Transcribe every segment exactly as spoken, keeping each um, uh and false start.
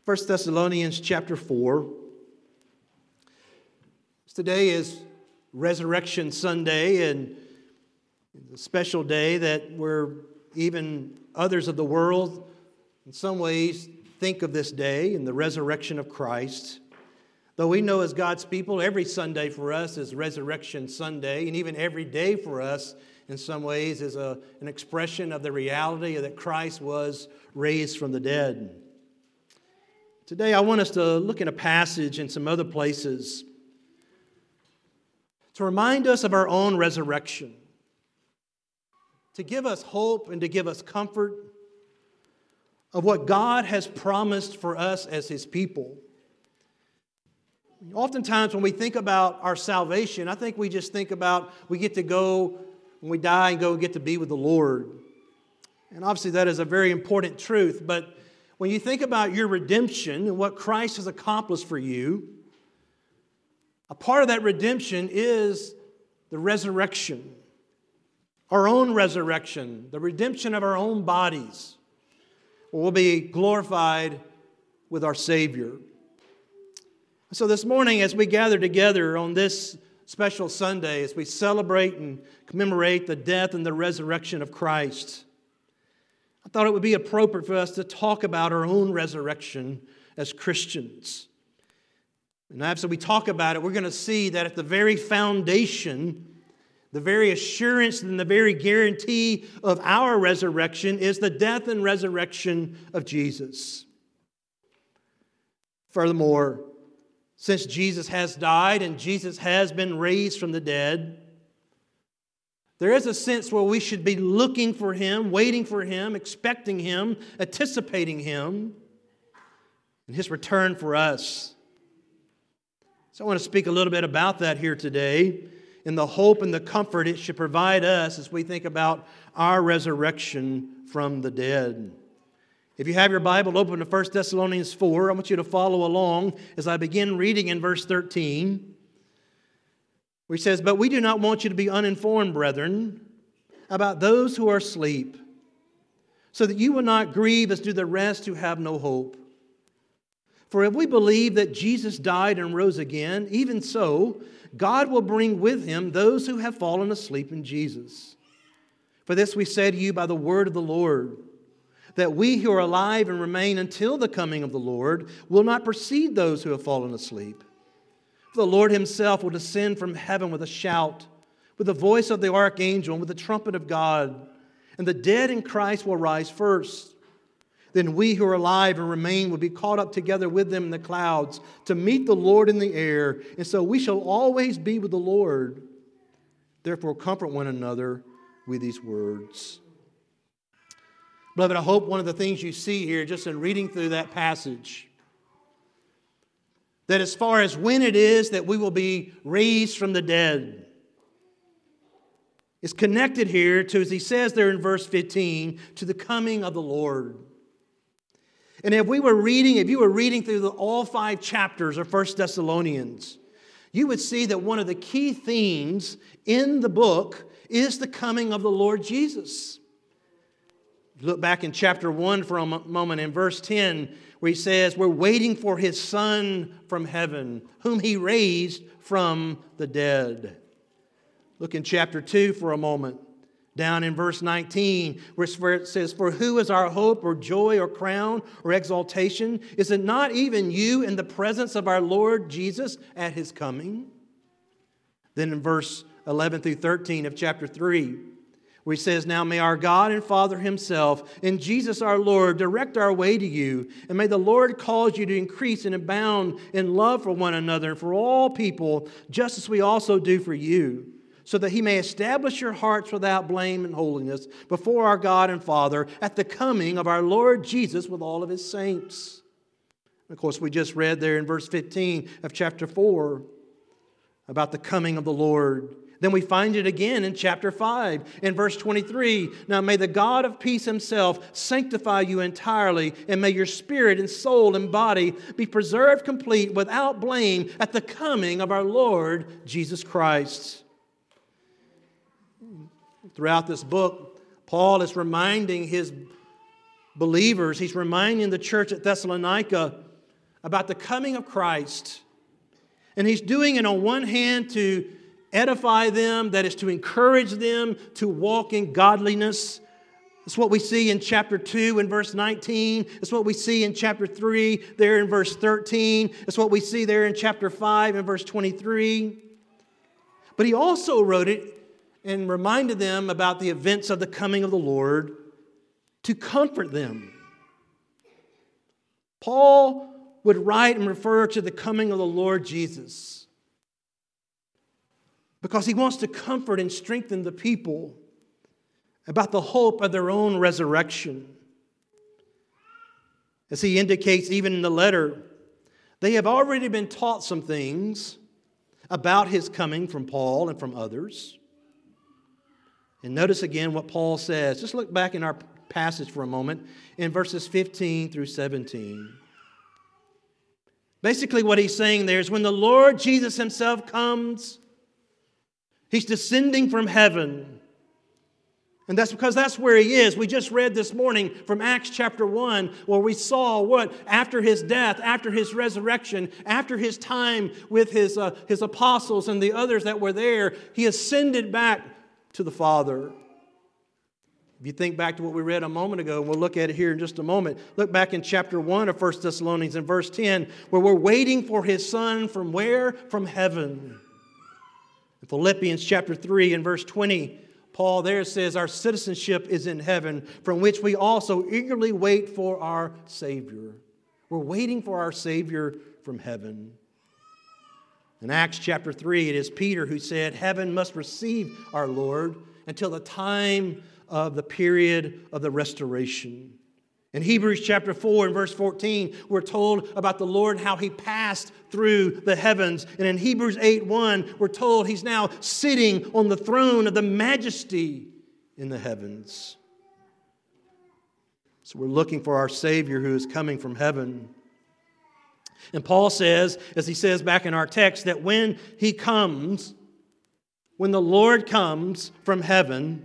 First Thessalonians chapter four. Today is Resurrection Sunday, and it's a special day that where even others of the world, in some ways, think of this day and the resurrection of Christ. Though we know as God's people, every Sunday for us is Resurrection Sunday, and even every day for us, in some ways, is a, an expression of the reality that Christ was raised from the dead. Today, I want us to look at a passage in some other places to remind us of our own resurrection, to give us hope and to give us comfort of what God has promised for us as His people. Oftentimes when we think about our salvation, I think we just think about we get to go, when we die, and go and get to be with the Lord. And obviously that is a very important truth, but when you think about your redemption and what Christ has accomplished for you, a part of that redemption is the resurrection, our own resurrection, the redemption of our own bodies. We'll be glorified with our Savior. So this morning, as we gather together on this special Sunday, as we celebrate and commemorate the death and the resurrection of Christ, I thought it would be appropriate for us to talk about our own resurrection as Christians. And after we talk about it, we're going to see that at the very foundation, the very assurance and the very guarantee of our resurrection is the death and resurrection of Jesus. Furthermore, since Jesus has died and Jesus has been raised from the dead, there is a sense where we should be looking for Him, waiting for Him, expecting Him, anticipating Him, and His return for us. So I want to speak a little bit about that here today, and the hope and the comfort it should provide us as we think about our resurrection from the dead. If you have your Bible open to First Thessalonians four, I want you to follow along as I begin reading in verse thirteen, where he says, "But we do not want you to be uninformed, brethren, about those who are asleep, so that you will not grieve as do the rest who have no hope. For if we believe that Jesus died and rose again, even so, God will bring with Him those who have fallen asleep in Jesus. For this we say to you by the word of the Lord, that we who are alive and remain until the coming of the Lord will not precede those who have fallen asleep. For the Lord Himself will descend from heaven with a shout, with the voice of the archangel, and with the trumpet of God, and the dead in Christ will rise first. Then we who are alive and remain will be caught up together with them in the clouds to meet the Lord in the air, and so we shall always be with the Lord. Therefore comfort one another with these words." Beloved, I hope one of the things you see here just in reading through that passage, that as far as when it is that we will be raised from the dead, is connected here to, as he says there in verse fifteen, to the coming of the Lord. And if we were reading, if you were reading through the, all five chapters of First Thessalonians, you would see that one of the key themes in the book is the coming of the Lord Jesus. Look back in chapter one for a moment in verse ten, where he says, we're waiting for His Son from heaven, whom He raised from the dead. Look in chapter two for a moment. Down in verse nineteen, where it says, "For who is our hope or joy or crown or exaltation? Is it not even you in the presence of our Lord Jesus at His coming?" Then in verse eleven through thirteen of chapter three, where he says, "Now may our God and Father Himself and Jesus our Lord direct our way to you, and may the Lord cause you to increase and abound in love for one another and for all people, just as we also do for you, so that He may establish your hearts without blame and holiness before our God and Father at the coming of our Lord Jesus with all of His saints." And of course, we just read there in verse fifteen of chapter four about the coming of the Lord. Then we find it again in chapter five, in verse twenty-three. "Now may the God of peace Himself sanctify you entirely, and may your spirit and soul and body be preserved complete without blame at the coming of our Lord Jesus Christ." Throughout this book, Paul is reminding his believers, he's reminding the church at Thessalonica about the coming of Christ. And he's doing it on one hand to edify them, that is to encourage them to walk in godliness. It's what we see in chapter two and verse nineteen. It's what we see in chapter three there in verse thirteen. It's what we see there in chapter five and verse twenty-three. But he also wrote it and reminded them about the events of the coming of the Lord to comfort them. Paul would write and refer to the coming of the Lord Jesus because he wants to comfort and strengthen the people about the hope of their own resurrection. As he indicates even in the letter, they have already been taught some things about his coming from Paul and from others. And notice again what Paul says. Just look back in our passage for a moment in verses fifteen through seventeen. Basically what he's saying there is when the Lord Jesus himself comes, he's descending from heaven. And that's because that's where he is. We just read this morning from Acts chapter one where we saw what? After his death, after his resurrection, after his time with his, uh, his apostles and the others that were there, he ascended back to the Father. If you think back to what we read a moment ago, and we'll look at it here in just a moment. Look back in chapter one of First Thessalonians in verse ten, where we're waiting for his Son from where? From heaven. In Philippians chapter three and verse twenty, Paul there says, our citizenship is in heaven, from which we also eagerly wait for our Savior. We're waiting for our Savior from heaven. In Acts chapter three, it is Peter who said, heaven must receive our Lord until the time of the period of the restoration. In Hebrews chapter four and verse fourteen, we're told about the Lord and how he passed through the heavens. And in Hebrews eight one, we're told he's now sitting on the throne of the majesty in the heavens. So we're looking for our Savior who is coming from heaven. And Paul says, as he says back in our text, that when he comes, when the Lord comes from heaven,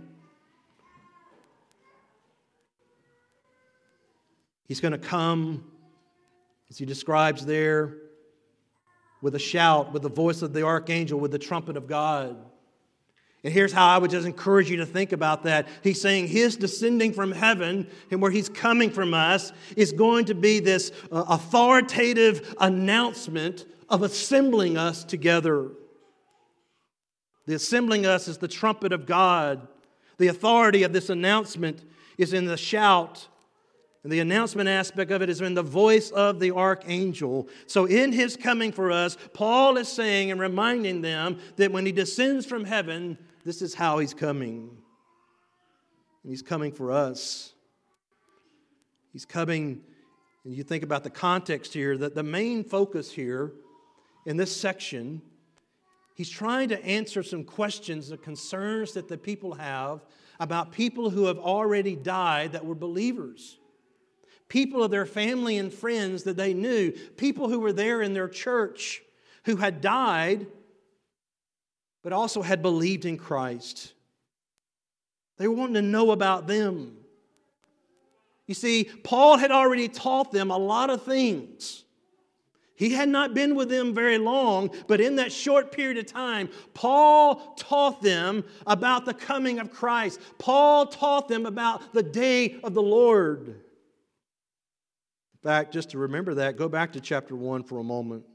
he's going to come, as he describes there, with a shout, with the voice of the archangel, with the trumpet of God. And here's how I would just encourage you to think about that. He's saying his descending from heaven and where he's coming from us is going to be this uh, authoritative announcement of assembling us together. The assembling us is the trumpet of God. The authority of this announcement is in the shout. And the announcement aspect of it is in the voice of the archangel. So in his coming for us, Paul is saying and reminding them that when he descends from heaven, this is how he's coming. And he's coming for us. He's coming, and you think about the context here, that the main focus here in this section, he's trying to answer some questions, the concerns that the people have about people who have already died that were believers. People of their family and friends that they knew, people who were there in their church who had died but also had believed in Christ. They were wanting to know about them. You see, Paul had already taught them a lot of things. He had not been with them very long, but in that short period of time, Paul taught them about the coming of Christ. Paul taught them about the day of the Lord. In fact, just to remember that, go back to chapter one for a moment.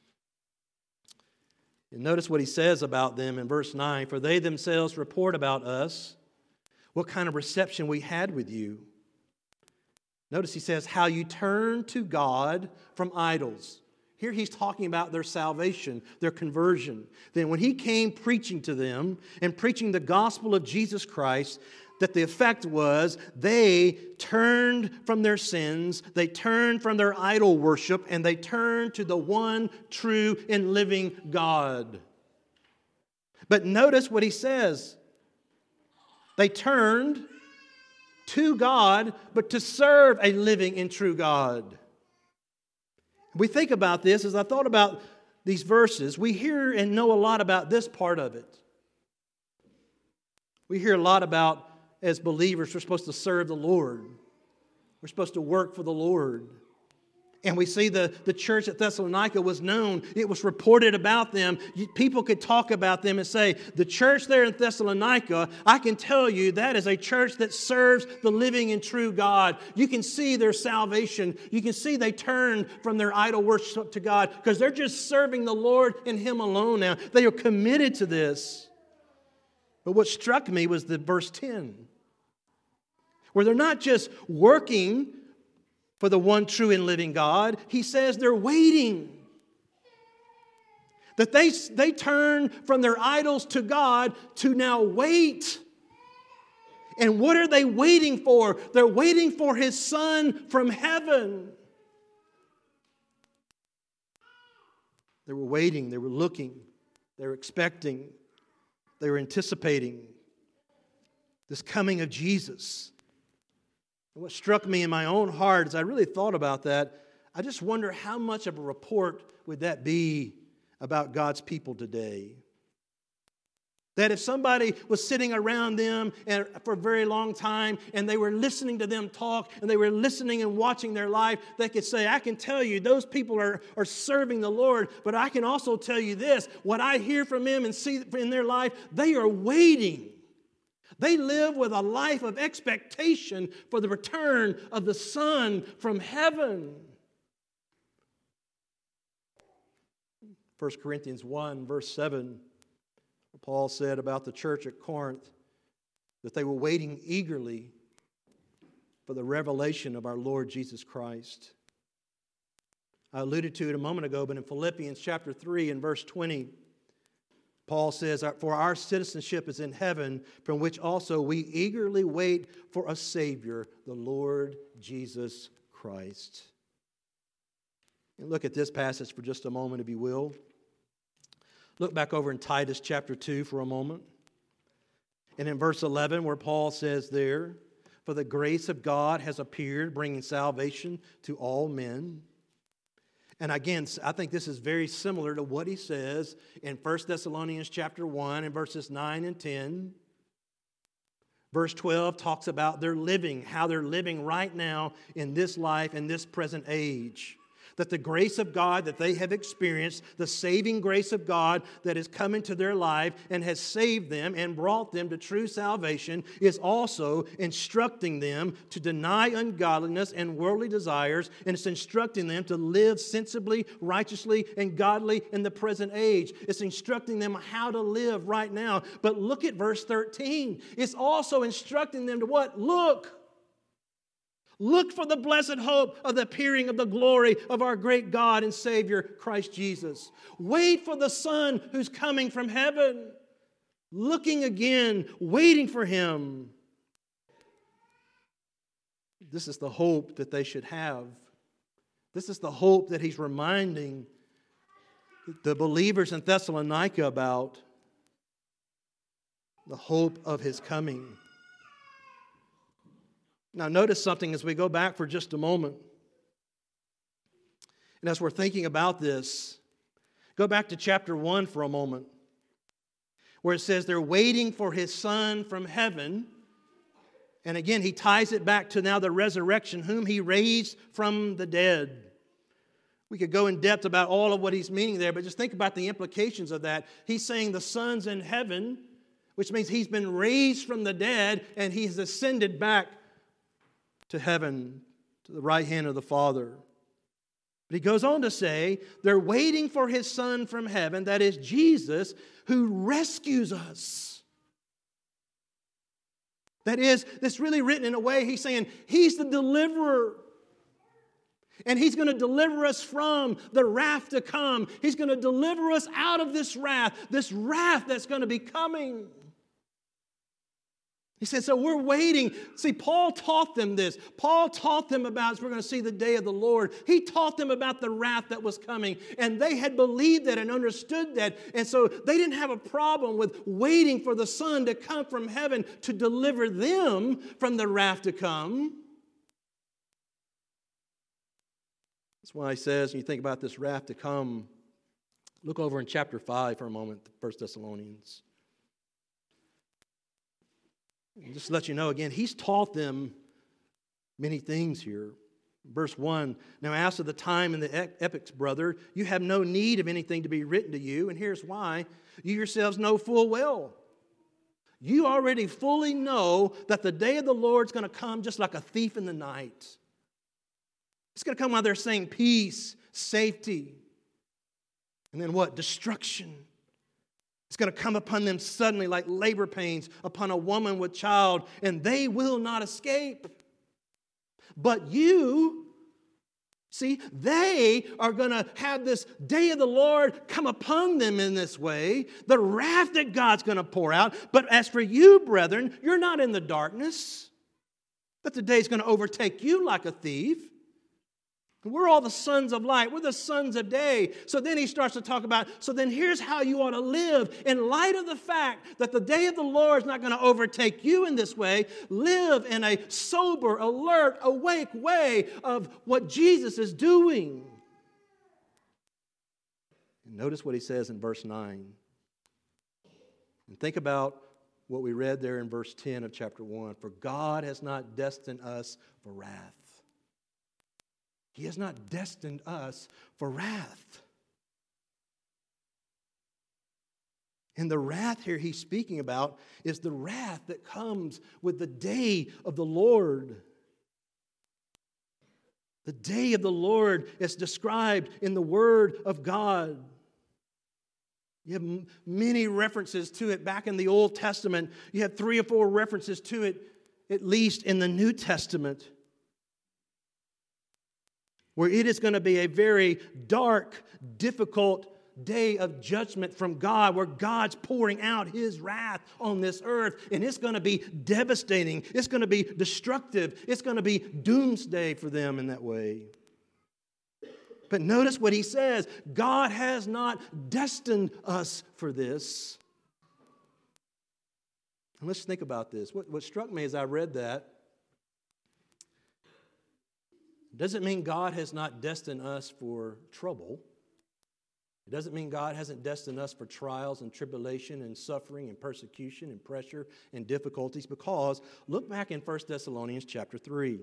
And notice what he says about them in verse nine. For they themselves report about us what kind of reception we had with you. Notice he says, how you turned to God from idols. Here he's talking about their salvation, their conversion. Then when he came preaching to them and preaching the gospel of Jesus Christ, that the effect was they turned from their sins, they turned from their idol worship, and they turned to the one true and living God. But notice what he says. They turned to God, but to serve a living and true God. We think about this, as I thought about these verses, we hear and know a lot about this part of it. We hear a lot about, as believers, we're supposed to serve the Lord. We're supposed to work for the Lord. And we see the, the church at Thessalonica was known. It was reported about them. People could talk about them and say, the church there in Thessalonica, I can tell you that is a church that serves the living and true God. You can see their salvation. You can see they turned from their idol worship to God because they're just serving the Lord and Him alone now. They are committed to this. But what struck me was the verse ten, where they're not just working for the one true and living God. He says they're waiting. That they, they turn from their idols to God to now wait. And what are they waiting for? They're waiting for His Son from heaven. They were waiting, they were looking, they were expecting, they were anticipating this coming of Jesus. And what struck me in my own heart as I really thought about that, I just wonder how much of a report would that be about God's people today? That if somebody was sitting around them and for a very long time and they were listening to them talk and they were listening and watching their life, they could say, I can tell you those people are, are serving the Lord, but I can also tell you this, what I hear from them and see in their life, they are waiting. They live with a life of expectation for the return of the Son from heaven. First Corinthians one, verse seven, Paul said about the church at Corinth that they were waiting eagerly for the revelation of our Lord Jesus Christ. I alluded to it a moment ago, but in Philippians chapter three and verse twenty, Paul says, for our citizenship is in heaven, from which also we eagerly wait for a Savior, the Lord Jesus Christ. And look at this passage for just a moment, if you will. Look back over in Titus chapter two for a moment. And in verse eleven, where Paul says there, for the grace of God has appeared, bringing salvation to all men. And again, I think this is very similar to what he says in First Thessalonians chapter one and verses nine and ten. Verse twelve talks about their living, how they're living right now in this life, in this present age. That the grace of God that they have experienced, the saving grace of God that has come into their life and has saved them and brought them to true salvation, is also instructing them to deny ungodliness and worldly desires, and it's instructing them to live sensibly, righteously, and godly in the present age. It's instructing them how to live right now. But look at verse thirteen. It's also instructing them to what? Look. Look for the blessed hope of the appearing of the glory of our great God and Savior, Christ Jesus. Wait for the Son who's coming from heaven. Looking again, waiting for Him. This is the hope that they should have. This is the hope that he's reminding the believers in Thessalonica about. The hope of His coming. Now notice something as we go back for just a moment. And as we're thinking about this, go back to chapter one for a moment, where it says they're waiting for His Son from heaven. And again, he ties it back to now the resurrection, whom He raised from the dead. We could go in depth about all of what he's meaning there, but just think about the implications of that. He's saying the Son's in heaven, which means He's been raised from the dead and He's ascended back to heaven, to the right hand of the Father. But he goes on to say, they're waiting for His Son from heaven, that is Jesus, who rescues us. That is, that's really written in a way, he's saying, He's the deliverer. And He's going to deliver us from the wrath to come. He's going to deliver us out of this wrath, this wrath that's going to be coming. He said, so we're waiting. See, Paul taught them this. Paul taught them about, as we're going to see, the day of the Lord. He taught them about the wrath that was coming. And they had believed that and understood that. And so they didn't have a problem with waiting for the Son to come from heaven to deliver them from the wrath to come. That's why he says, when you think about this wrath to come, look over in chapter five for a moment, First Thessalonians. And just to let you know, again, he's taught them many things here. Verse one, now as to the time and the epochs, brother, you have no need of anything to be written to you, and here's why. You yourselves know full well. You already fully know that the day of the Lord is going to come just like a thief in the night. It's going to come while they're saying peace, safety, and then what? Destruction. It's going to come upon them suddenly like labor pains upon a woman with child, and they will not escape. But you, see, they are going to have this day of the Lord come upon them in this way, the wrath that God's going to pour out. But as for you, brethren, you're not in the darkness, that the day is going to overtake you like a thief. We're all the sons of light. We're the sons of day. So then he starts to talk about, so then here's how you ought to live. In light of the fact that the day of the Lord is not going to overtake you in this way, live in a sober, alert, awake way of what Jesus is doing. And notice what he says in verse nine. And think about what we read there in verse ten of chapter one. For God has not destined us for wrath. He has not destined us for wrath. And the wrath here he's speaking about is the wrath that comes with the day of the Lord. The day of the Lord is described in the Word of God. You have m- many references to it back in the Old Testament. You have three or four references to it, at least in the New Testament, where it is going to be a very dark, difficult day of judgment from God, where God's pouring out His wrath on this earth, and it's going to be devastating. It's going to be destructive. It's going to be doomsday for them in that way. But notice what he says. God has not destined us for this. And let's think about this. What, what struck me as I read that, doesn't mean God has not destined us for trouble. It doesn't mean God hasn't destined us for trials and tribulation and suffering and persecution and pressure and difficulties, because look back in First Thessalonians chapter three.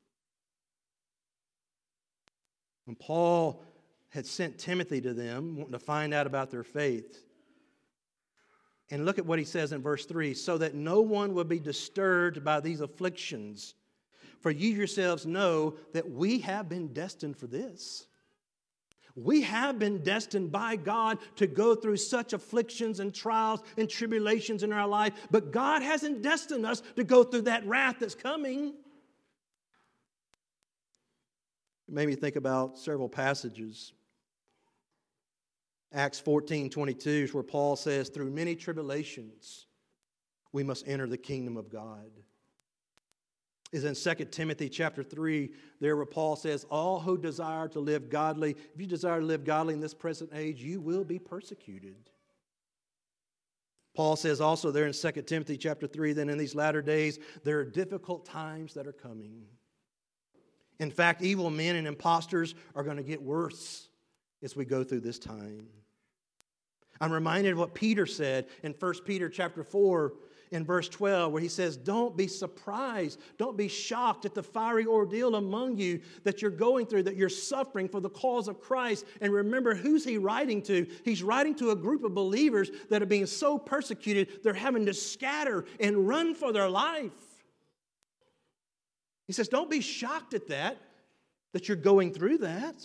When Paul had sent Timothy to them, wanting to find out about their faith. And look at what he says in verse three. So that no one will be disturbed by these afflictions. For you yourselves know that we have been destined for this. We have been destined by God to go through such afflictions and trials and tribulations in our life. But God hasn't destined us to go through that wrath that's coming. It made me think about several passages. Acts fourteen twenty-two is where Paul says, through many tribulations, we must enter the kingdom of God. Is in Second Timothy chapter three, there where Paul says, all who desire to live godly, if you desire to live godly in this present age, you will be persecuted. Paul says also there in Second Timothy chapter three, that in these latter days, there are difficult times that are coming. In fact, evil men and impostors are going to get worse as we go through this time. I'm reminded of what Peter said in First Peter chapter four, in verse twelve, where he says, don't be surprised, don't be shocked at the fiery ordeal among you that you're going through, that you're suffering for the cause of Christ. And remember, who's he writing to? He's writing to a group of believers that are being so persecuted, they're having to scatter and run for their life. He says, don't be shocked at that, that you're going through that.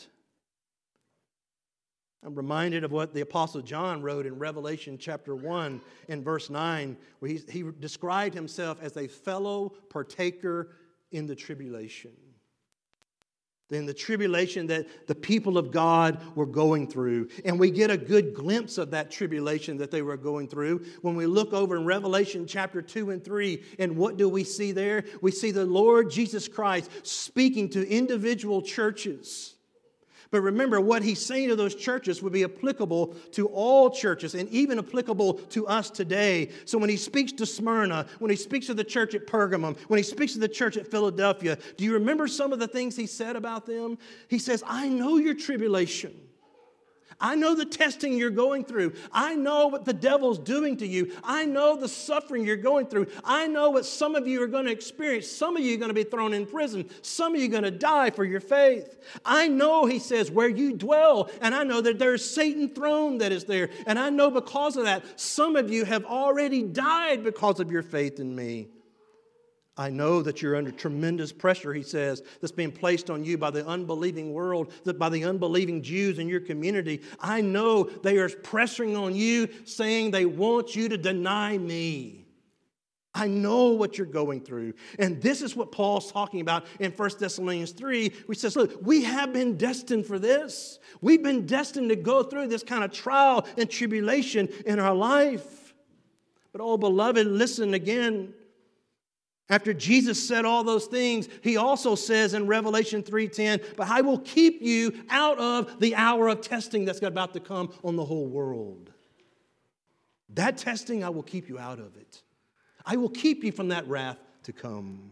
I'm reminded of what the Apostle John wrote in Revelation chapter one in verse nine, where he, he described himself as a fellow partaker in the tribulation. In the tribulation that the people of God were going through. And we get a good glimpse of that tribulation that they were going through when we look over in Revelation chapter two and three. And what do we see there? We see the Lord Jesus Christ speaking to individual churches. But remember, what he's saying to those churches would be applicable to all churches and even applicable to us today. So when he speaks to Smyrna, when he speaks to the church at Pergamum, when he speaks to the church at Philadelphia, do you remember some of the things he said about them? He says, I know your tribulation. I know the testing you're going through. I know what the devil's doing to you. I know the suffering you're going through. I know what some of you are going to experience. Some of you are going to be thrown in prison. Some of you are going to die for your faith. I know, he says, where you dwell. And I know that there's Satan's throne that is there. And I know because of that, some of you have already died because of your faith in me. I know that you're under tremendous pressure, he says, that's being placed on you by the unbelieving world, that by the unbelieving Jews in your community. I know they are pressuring on you, saying they want you to deny me. I know what you're going through. And this is what Paul's talking about in First Thessalonians three, which says, look, we have been destined for this. We've been destined to go through this kind of trial and tribulation in our life. But oh, beloved, listen again. After Jesus said all those things, he also says in Revelation three ten, but I will keep you out of the hour of testing that's about to come on the whole world. That testing, I will keep you out of it. I will keep you from that wrath to come.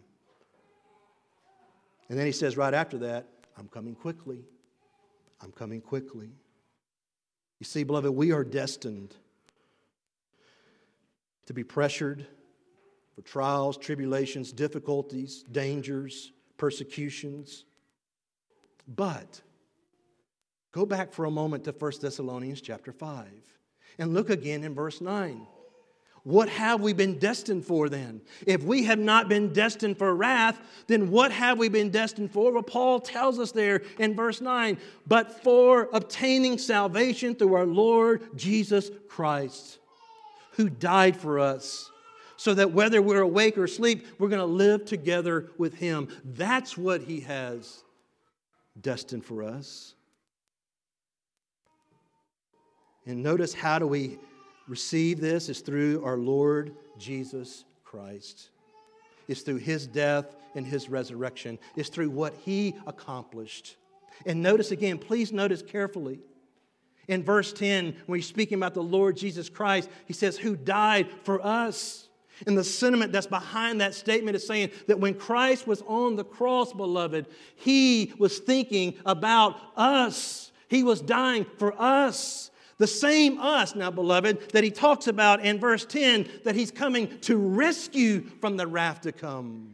And then he says right after that, I'm coming quickly. I'm coming quickly. You see, beloved, we are destined to be pressured for trials, tribulations, difficulties, dangers, persecutions. But go back for a moment to First Thessalonians chapter five and look again in verse nine. What have we been destined for then? If we have not been destined for wrath, then what have we been destined for? Well, Paul tells us there in verse nine, but for obtaining salvation through our Lord Jesus Christ, who died for us, so that whether we're awake or asleep, we're going to live together with him. That's what he has destined for us. And notice, how do we receive this? It's through our Lord Jesus Christ. It's through his death and his resurrection. It's through what he accomplished. And notice again, please notice carefully. In verse ten, when he's speaking about the Lord Jesus Christ, he says, who died for us. And the sentiment that's behind that statement is saying that when Christ was on the cross, beloved, he was thinking about us. He was dying for us. The same us, now, beloved, that he talks about in verse ten, that he's coming to rescue from the wrath to come.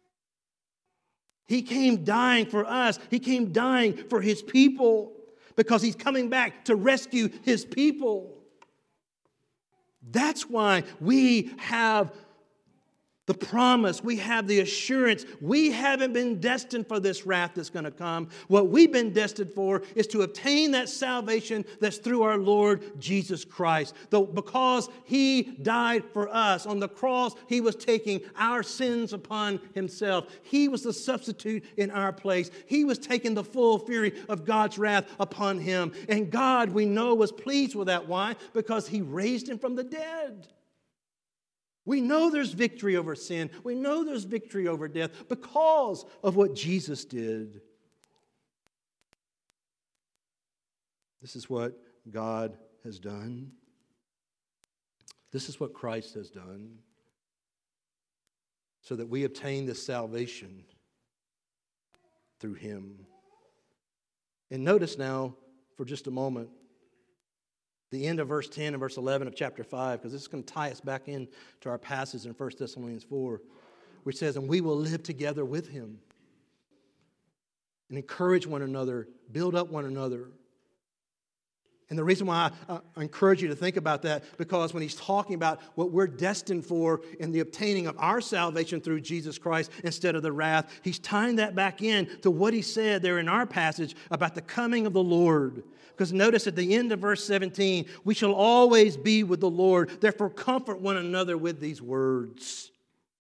He came dying for us. He came dying for his people because he's coming back to rescue his people. That's why we have the promise, we have the assurance. We haven't been destined for this wrath that's going to come. What we've been destined for is to obtain that salvation that's through our Lord Jesus Christ. Though because he died for us on the cross, he was taking our sins upon himself. He was the substitute in our place. He was taking the full fury of God's wrath upon him. And God, we know, was pleased with that. Why? Because he raised him from the dead. We know there's victory over sin. We know there's victory over death because of what Jesus did. This is what God has done. This is what Christ has done, so that we obtain this salvation through him. And notice now, for just a moment, the end of verse ten and verse eleven of chapter five, because this is going to tie us back in to our passage in First Thessalonians four, which says, and we will live together with him and encourage one another, build up one another. And the reason why I, I encourage you to think about that, because when he's talking about what we're destined for in the obtaining of our salvation through Jesus Christ instead of the wrath, he's tying that back in to what he said there in our passage about the coming of the Lord. Because notice at the end of verse seventeen, we shall always be with the Lord. Therefore, comfort one another with these words.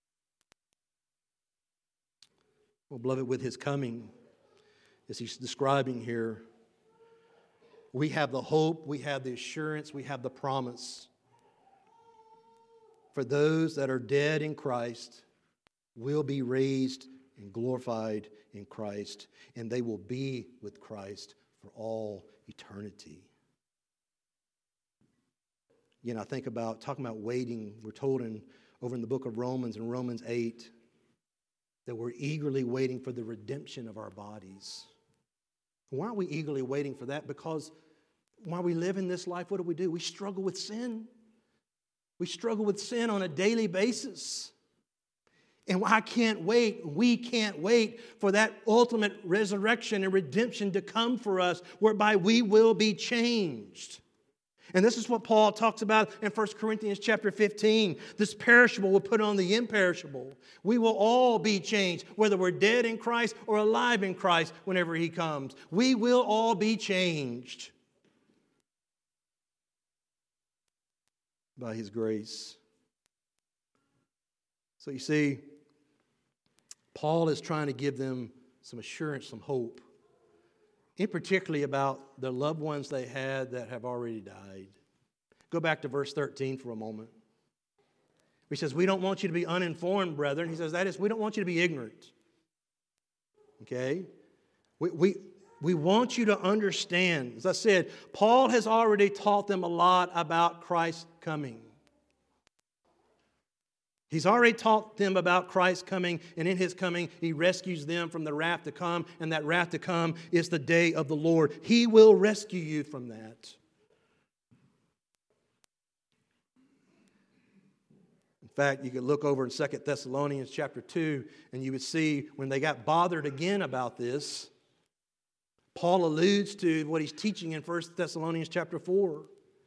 Well, beloved, with his coming, as he's describing here, we have the hope, we have the assurance, we have the promise. For those that are dead in Christ will be raised and glorified in Christ, and they will be with Christ for all eternity. Again, I think about, talking about waiting, we're told in over in the book of Romans, in Romans eight, that we're eagerly waiting for the redemption of our bodies. Why are we eagerly waiting for that? Because while we live in this life, what do we do? We struggle with sin. We struggle with sin on a daily basis. And I can't wait, we can't wait for that ultimate resurrection and redemption to come for us, whereby we will be changed. And this is what Paul talks about in First Corinthians chapter fifteen. This perishable will put on the imperishable. We will all be changed, whether we're dead in Christ or alive in Christ whenever He comes. We will all be changed by His grace. So you see, Paul is trying to give them some assurance, some hope, in particularly about the loved ones they had that have already died. Go back to verse thirteen for a moment. He says, we don't want you to be uninformed, brethren. He says, that is, we don't want you to be ignorant. Okay? We, we, we want you to understand. As I said, Paul has already taught them a lot about Christ's coming. He's already taught them about Christ coming, and in His coming, He rescues them from the wrath to come, and that wrath to come is the day of the Lord. He will rescue you from that. In fact, you could look over in Second Thessalonians chapter two, and you would see when they got bothered again about this, Paul alludes to what he's teaching in First Thessalonians chapter four.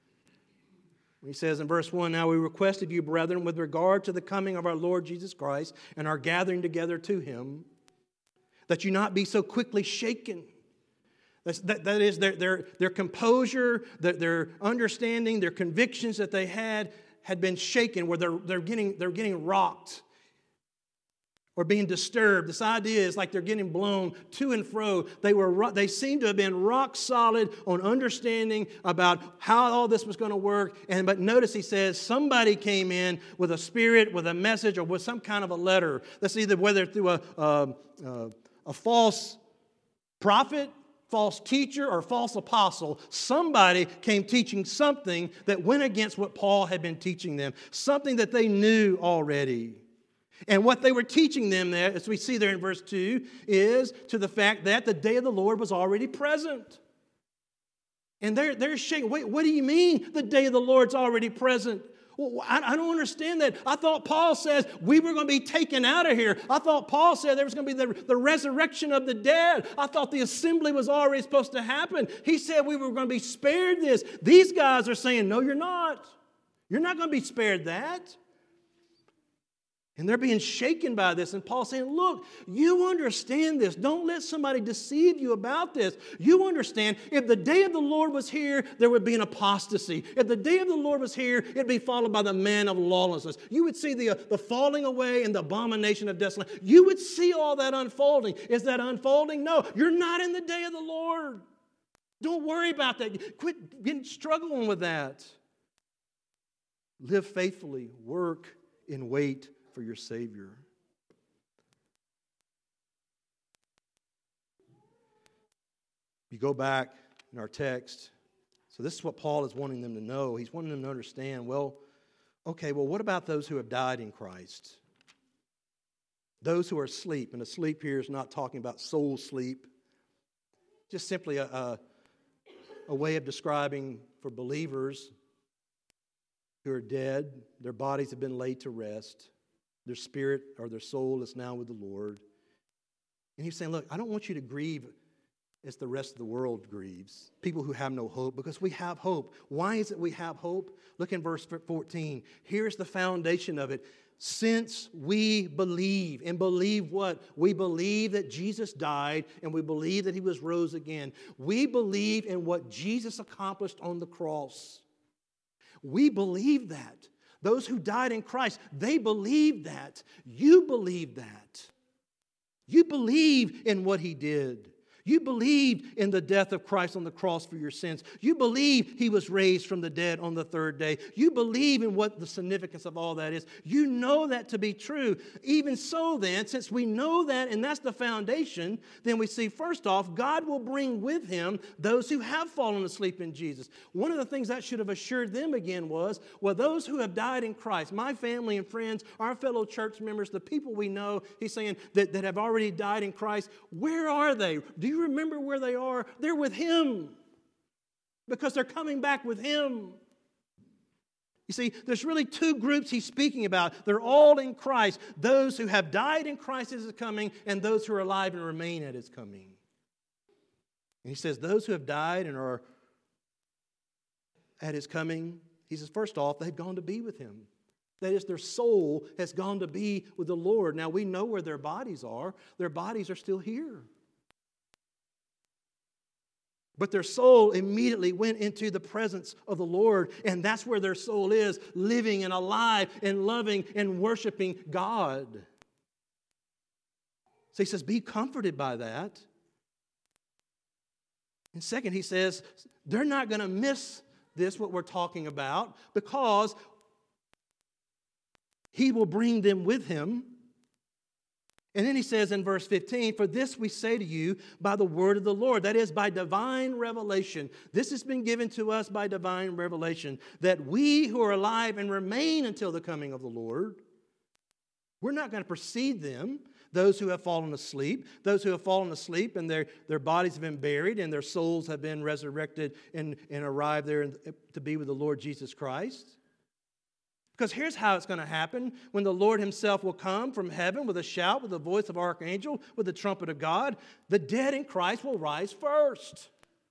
He says in verse one, now we request of you, brethren, with regard to the coming of our Lord Jesus Christ and our gathering together to Him, that you not be so quickly shaken. That's, that, that is, their, their, their composure, their, their understanding, their convictions that they had had been shaken, where they're, they're, getting, they're getting rocked or being disturbed. This idea is like they're getting blown to and fro. They were they seem to have been rock solid on understanding about how all this was going to work. And but notice he says somebody came in with a spirit, with a message, or with some kind of a letter. That's either whether through a a, a, a false prophet, false teacher, or false apostle. Somebody came teaching something that went against what Paul had been teaching them, something that they knew already. And what they were teaching them there, as we see there in verse two, is to the fact that the day of the Lord was already present. And they're, they're shaking. Wait, what do you mean the day of the Lord's already present? Well, I, I don't understand that. I thought Paul says we were going to be taken out of here. I thought Paul said there was going to be the, the resurrection of the dead. I thought the assembly was already supposed to happen. He said we were going to be spared this. These guys are saying, no, you're not. You're not going to be spared that. And they're being shaken by this. And Paul's saying, look, you understand this. Don't let somebody deceive you about this. You understand, if the day of the Lord was here, there would be an apostasy. If the day of the Lord was here, it'd be followed by the man of lawlessness. You would see the, uh, the falling away and the abomination of desolation. You would see all that unfolding. Is that unfolding? No, you're not in the day of the Lord. Don't worry about that. Quit getting, struggling with that. Live faithfully. Work and wait for your Savior. You go back in our text. So this is what Paul is wanting them to know. He's wanting them to understand, well, okay, well, what about those who have died in Christ? Those who are asleep. And asleep here is not talking about soul sleep. Just simply a, a, a way of describing for believers who are dead. Their bodies have been laid to rest. Their spirit or their soul is now with the Lord. And he's saying, look, I don't want you to grieve as the rest of the world grieves. People who have no hope, because we have hope. Why is it we have hope? Look in verse fourteen. Here's the foundation of it. Since we believe, and believe what? We believe that Jesus died, and we believe that He was rose again. We believe in what Jesus accomplished on the cross. We believe that. Those who died in Christ, they believe that. You believe that. You believe in what He did. You believe in the death of Christ on the cross for your sins. You believe He was raised from the dead on the third day. You believe in what the significance of all that is. You know that to be true. Even so then, since we know that and that's the foundation, then we see first off, God will bring with Him those who have fallen asleep in Jesus. One of the things that should have assured them again was, well, those who have died in Christ, my family and friends, our fellow church members, the people we know, He's saying that, that have already died in Christ, where are they? Do you remember where they are? They're with Him. because they're coming back with him. You see, there's really two groups he's speaking about. They're all in Christ. Those who have died in Christ at his coming, and those who are alive and remain at his coming. And he says, those who have died and are at his coming, he says, first off, they've gone to be with him. That is, their soul has gone to be with the Lord. Now, we know where their bodies are. Their bodies are still here. But their soul immediately went into the presence of the Lord, and that's where their soul is, living and alive and loving and worshiping God. So he says, be comforted by that. And second, he says, they're not going to miss this, what we're talking about, because he will bring them with him. And then he says in verse fifteen, for this we say to you by the word of the Lord, that is, by divine revelation. This has been given to us by divine revelation, that we who are alive and remain until the coming of the Lord, we're not going to precede them, those who have fallen asleep. Those who have fallen asleep and their, their bodies have been buried and their souls have been resurrected and, and arrived there to be with the Lord Jesus Christ. Because here's how it's going to happen. When the Lord himself will come from heaven with a shout, with the voice of archangel, with the trumpet of God, the dead in Christ will rise first.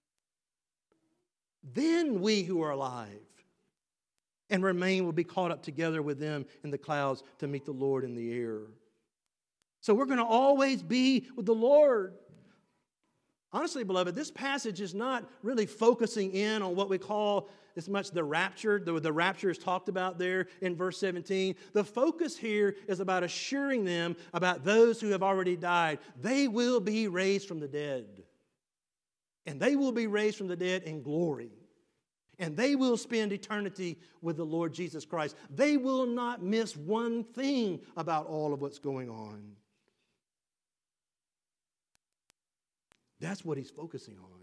Then we who are alive and remain will be caught up together with them in the clouds to meet the Lord in the air. So we're going to always be with the Lord. Honestly, beloved, this passage is not really focusing in on what we call as much the rapture. The, the rapture is talked about there in verse seventeen. The focus here is about assuring them about those who have already died. They will be raised from the dead. And they will be raised from the dead in glory. And they will spend eternity with the Lord Jesus Christ. They will not miss one thing about all of what's going on. That's what he's focusing on.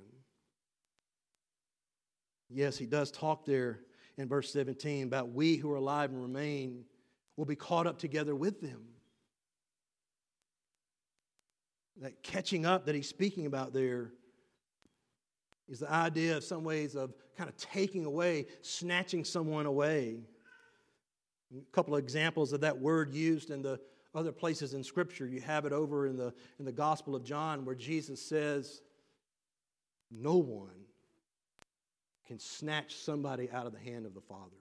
Yes, he does talk there in verse seventeen about we who are alive and remain will be caught up together with them. That catching up that he's speaking about there is the idea of some ways of kind of taking away, snatching someone away. A couple of examples of that word used in the other places in Scripture. You have it over in the, in the Gospel of John where Jesus says, no one can snatch somebody out of the hand of the Father.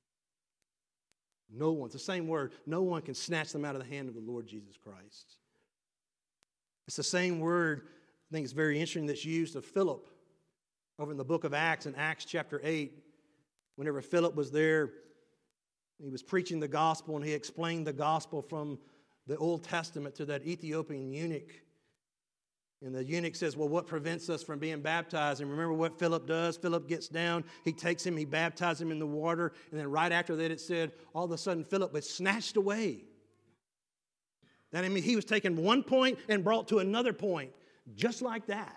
No one. It's the same word. No one can snatch them out of the hand of the Lord Jesus Christ. It's the same word, I think it's very interesting, that's used of Philip over in the book of Acts, in Acts chapter eight. Whenever Philip was there, he was preaching the gospel and he explained the gospel from the Old Testament to that Ethiopian eunuch. And the eunuch says, well, what prevents us from being baptized? And remember what Philip does? Philip gets down, he takes him, he baptizes him in the water, and then right after that it said, all of a sudden Philip was snatched away. That I mean, he was taken one point and brought to another point, just like that.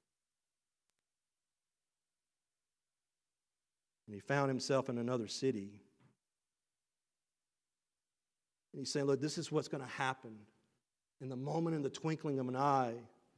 And he found himself in another city. And he's saying, look, this is what's going to happen. In the moment, in the twinkling of an eye,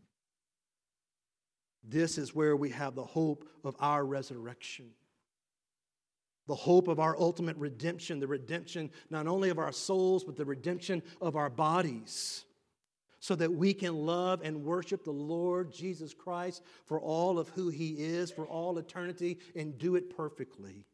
this is where we have the hope of our resurrection. The hope of our ultimate redemption, the redemption not only of our souls, but the redemption of our bodies, so that we can love and worship the Lord Jesus Christ for all of who he is, for all eternity, and do it perfectly.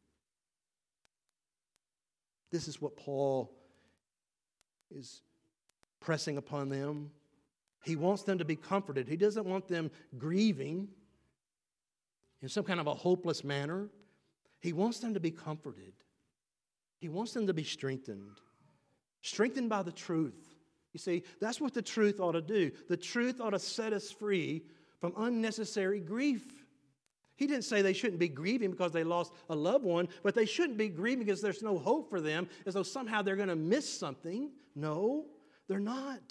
This is what Paul is pressing upon them. He wants them to be comforted. He doesn't want them grieving in some kind of a hopeless manner. He wants them to be comforted. He wants them to be strengthened. Strengthened by the truth. You see, that's what the truth ought to do. The truth ought to set us free from unnecessary grief. He didn't say they shouldn't be grieving because they lost a loved one, but they shouldn't be grieving because there's no hope for them, as though somehow they're going to miss something. No, they're not.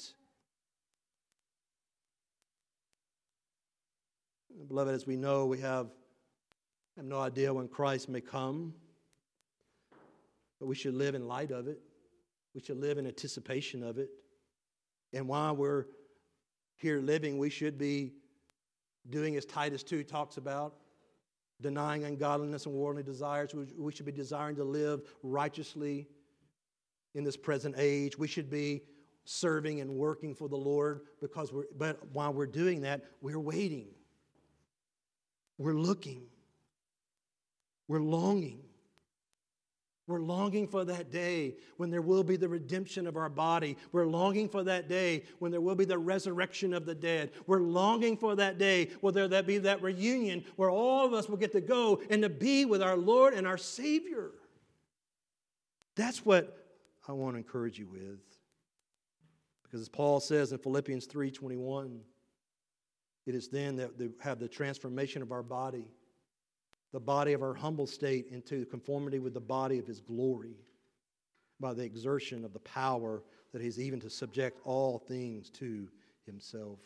Beloved, as we know, we have, have no idea when Christ may come, but we should live in light of it. We should live in anticipation of it. And while we're here living, we should be doing as Titus two talks about, denying ungodliness and worldly desires. We should be desiring to live righteously in this present age. We should be serving and working for the Lord, because we're, but while we're doing that, we're waiting. We're looking. We're longing. We're longing for that day when there will be the redemption of our body. We're longing for that day when there will be the resurrection of the dead. We're longing for that day where there that be that reunion where all of us will get to go and to be with our Lord and our Savior. That's what I want to encourage you with. Because as Paul says in Philippians three twenty-one, it is then that we have the transformation of our body, the body of our humble state, into conformity with the body of His glory, by the exertion of the power that He's even to subject all things to Himself.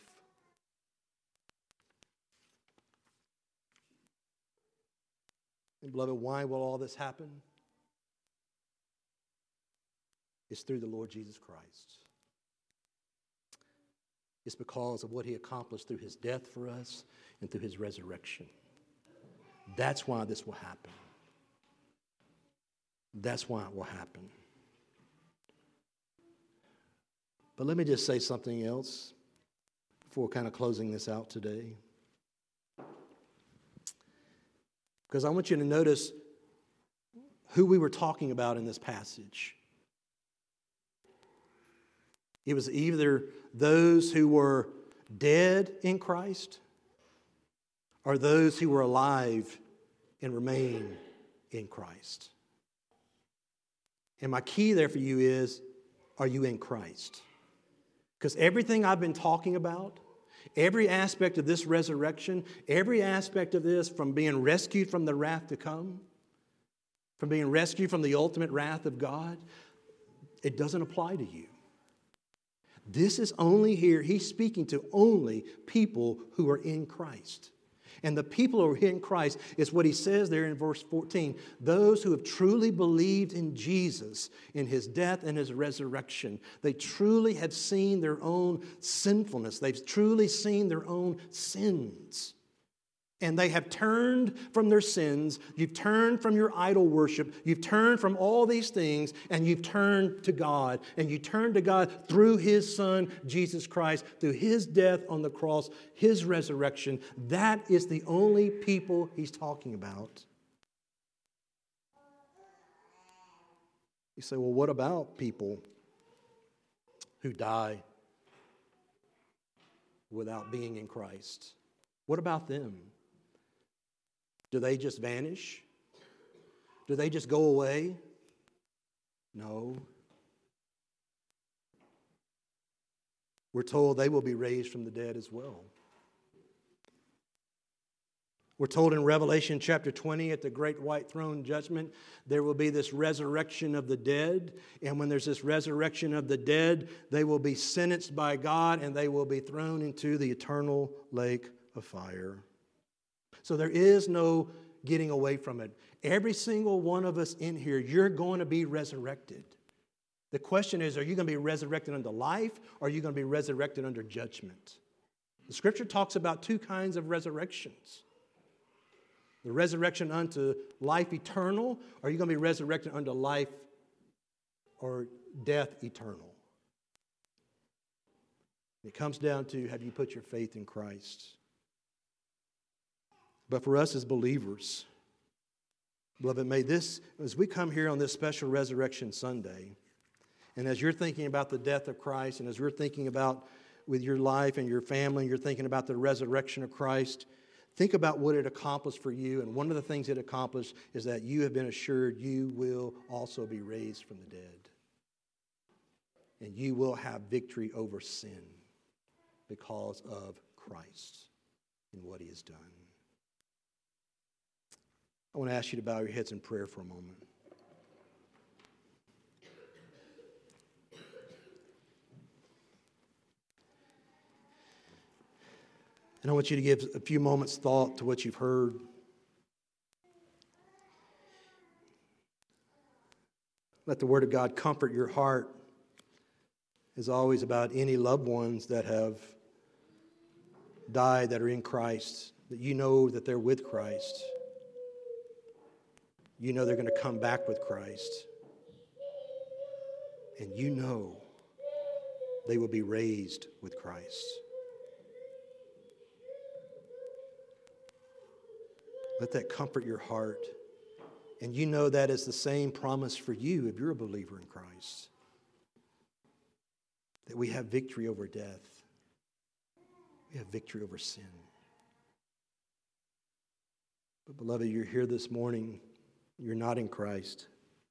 And beloved, why will all this happen? It's through the Lord Jesus Christ. It's because of what He accomplished through His death for us and through His resurrection. That's why this will happen. That's why it will happen. But let me just say something else before kind of closing this out today. Because I want you to notice who we were talking about in this passage. It was either those who were dead in Christ or those who were alive and remain in Christ. And my key there for you is, are you in Christ? Because everything I've been talking about, every aspect of this resurrection, every aspect of this, from being rescued from the wrath to come, from being rescued from the ultimate wrath of God, it doesn't apply to you. This is only here, he's speaking to only people who are in Christ. And the people who are in Christ is what he says there in verse fourteen. Those who have truly believed in Jesus, in His death and His resurrection. They truly have seen their own sinfulness. They've truly seen their own sins. And they have turned from their sins. You've turned from your idol worship. You've turned from all these things, and you've turned to God. And you turn to God through His Son, Jesus Christ, through His death on the cross, His resurrection. That is the only people he's talking about. You say, well, what about people who die without being in Christ? What about them? Do they just vanish? Do they just go away? No. We're told they will be raised from the dead as well. We're told in Revelation chapter twenty, at the great white throne judgment, there will be this resurrection of the dead. And when there's this resurrection of the dead, they will be sentenced by God and they will be thrown into the eternal lake of fire. So there is no getting away from it. Every single one of us in here, you're going to be resurrected. The question is, are you going to be resurrected unto life, or are you going to be resurrected under judgment? The Scripture talks about two kinds of resurrections. The resurrection unto life eternal, or are you going to be resurrected unto life or death eternal? It comes down to, have you put your faith in Christ? But for us as believers, beloved, may this, as we come here on this special Resurrection Sunday, and as you're thinking about the death of Christ, and as we're thinking about with your life and your family, and you're thinking about the resurrection of Christ, think about what it accomplished for you. And one of the things it accomplished is that you have been assured you will also be raised from the dead. And you will have victory over sin because of Christ and what He has done. I want to ask you to bow your heads in prayer for a moment. And I want you to give a few moments thought to what you've heard. Let the Word of God comfort your heart, as always, about any loved ones that have died that are in Christ, that you know that they're with Christ. You know they're going to come back with Christ. And you know they will be raised with Christ. Let that comfort your heart. And you know that is the same promise for you if you're a believer in Christ. That we have victory over death. We have victory over sin. But beloved, you're here this morning. You're not in Christ.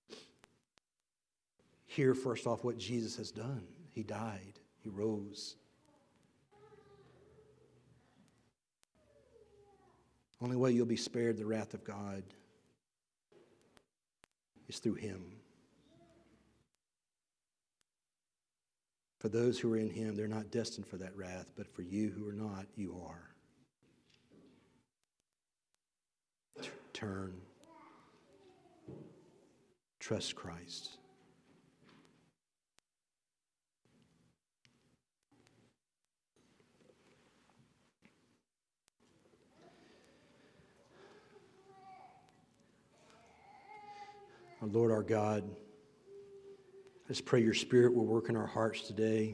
Hear first off what Jesus has done. He died. He rose. Only way you'll be spared the wrath of God is through him. For those who are in him, they're not destined for that wrath, but for you who are not, you are. T- turn. Trust Christ. Our Lord, our God, I just pray your Spirit will work in our hearts today.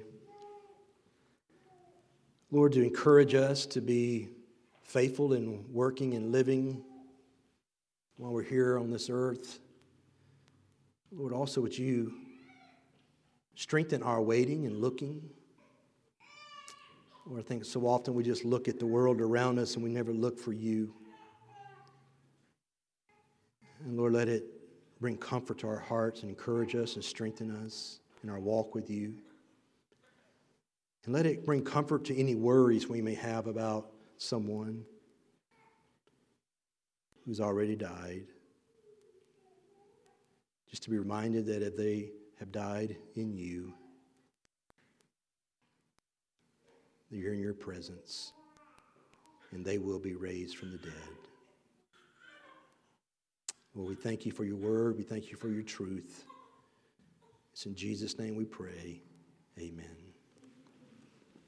Lord, to encourage us to be faithful in working and living while we're here on this earth. Lord, also would you strengthen our waiting and looking. Lord, I think so often we just look at the world around us and we never look for you. And Lord, let it bring comfort to our hearts and encourage us and strengthen us in our walk with you. And let it bring comfort to any worries we may have about someone who's already died. Just to be reminded that if they have died in you, that you're in your presence and they will be raised from the dead. Lord, we thank you for your word. We thank you for your truth. It's in Jesus' name we pray. Amen.